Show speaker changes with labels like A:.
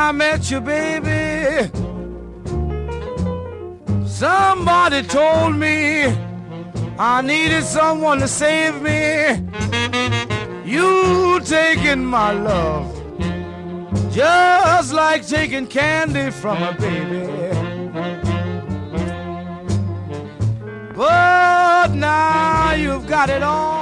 A: I met you, baby, somebody told me I needed someone to save me. You taking my love just like taking candy from a baby. But now you've got it all.